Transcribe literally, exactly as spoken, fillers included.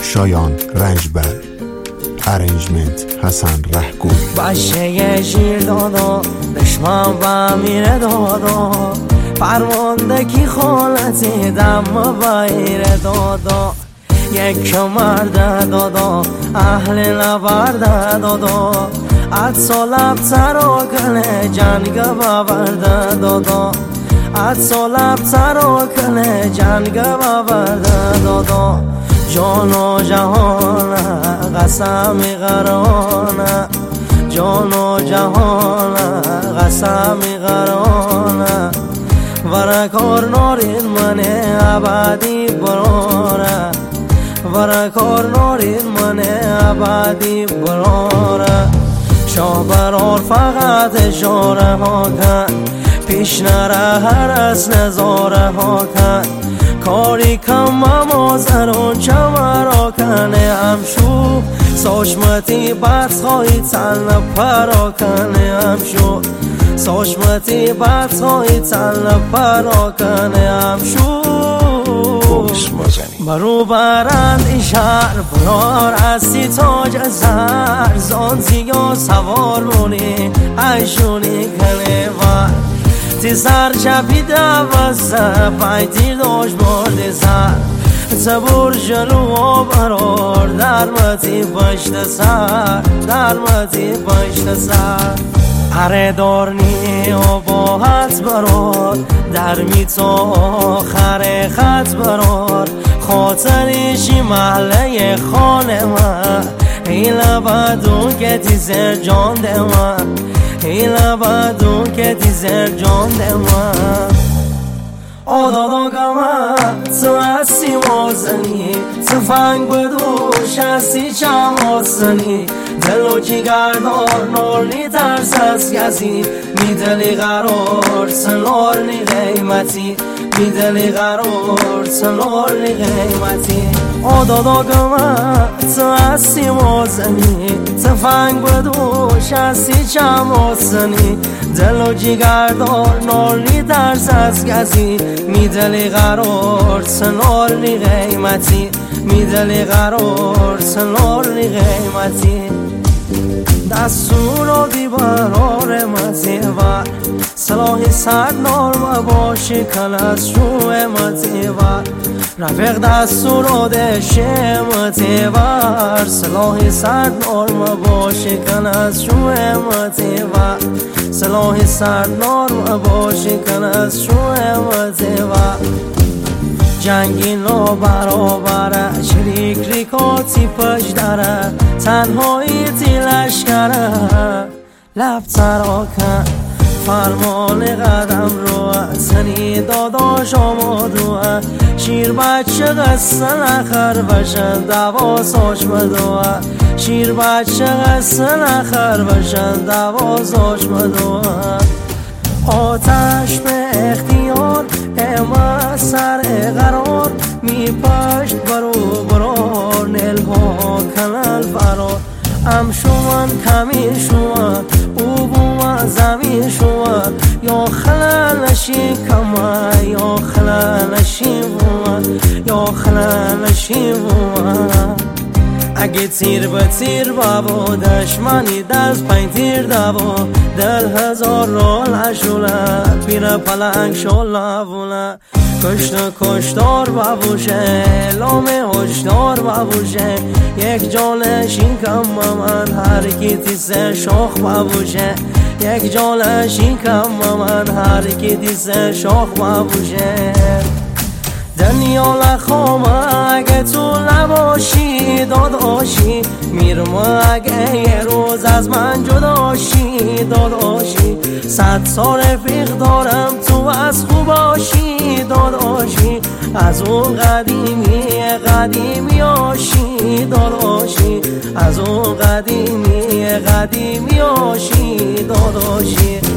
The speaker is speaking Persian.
شایان رنجبر، ارنجمنت حسن رهگو. باشه شیر دادا دشمن و میره دادا، پروندگی خالتی دم بایر دادا، یک مرد دادا اهل نبرد دادا، اد سالب ترا کنه جنگ باورد دادا، اد سالب ترا کنه جنگ باورد دادا، جان و جهان قسم قرانه، جان و جهان قسم قرانه، ورکار نارین من ابدی براره، ورکار نارین من ابدی براره، شاه برار فقط اشاره ها کن، پیش نره هر از نظاره ها کن، کاری کم مازرون چمرا کنه همشو، ساشمتی بس خواهی تن پرا کنه همشو، ساشمتی بس خواهی تن پرا کنه همشو، برو برند ای شهر برار استی تاج زر، زانزی و سوار مونی ایشونی کنه ور، تی سر چپی دوازه پایتیر داشت برد سر، تبور جلو و برار درمتی پشت سر، درمتی پشت سر، اره دارنی و با حد برار، در میتا آخر خط برار، خاطرشی محله خانه من، ایلا بدون که تیزر جان ده من، ایلا بدون که تیزر جان ده من، آدادا گمه تو هستی مازنی، تفنگ بدوش هستی چم آسنی، دلو کی گردار نورنی ترس از کسی، میدلی قرار سنورنی قیمتی، میدلی قرار سنورنی قیمتی، آدادا گمه تو هستی مازنی، تفنگ بدوش هستی چم آسنی، دلو جیگردار نورنی ترس از کسی، میدلی قرار سنورنی قیمتی، میدلی قرار سنورنی قیمتی، دستور و دیبرار مزیور، سلاحی صد نرم باشی کل از شوه مزیور، رفیق دستور و دشه مزیور، سلاحی صد نرم باشی کل از شوه مزیور، سلاحی صد نرم باشی کل از شوه مزیور، جنگی نو برابره شریک ریکاتی پش داره، تنهایی تی لشکره لب تراکن، فرمان قدم رو سنی داداش آمادوه، شیر بچه قصه نخر بشن دوازاش بدوه، شیر بچه قصه نخر بشن دوازاش بدوه، آتش به اختیار اما سر قرار، می پشت برو برار نیل ها کنال فرار، ام شوان کمی شوان او بوما زمین شوان، یا خلالشی کما یا خلالشی بوان، یا خلالشی بوان، اگه تیر به تیر بابا دشمنی دست پنج تیر دابا، دل هزار رول عشوله پیره پلنگ شوله بوله، کشت کشتار بابوشه لامه هشدار بابوشه، یک جانشین کم من هر کی تیسه شاخ بابوشه، یک جانشین کم من هر کی تیسه شاخ بابوشه، دنیا لخوامه اگه تو نباشی داداشی، میرم اگه یه روز از من جداشی داداشی، صد سال رفیق دارم تو از خوباشی داداشی، از اون قدیمی قدیمی آشی داداشی، از اون قدیمی قدیمی آشی داداشی.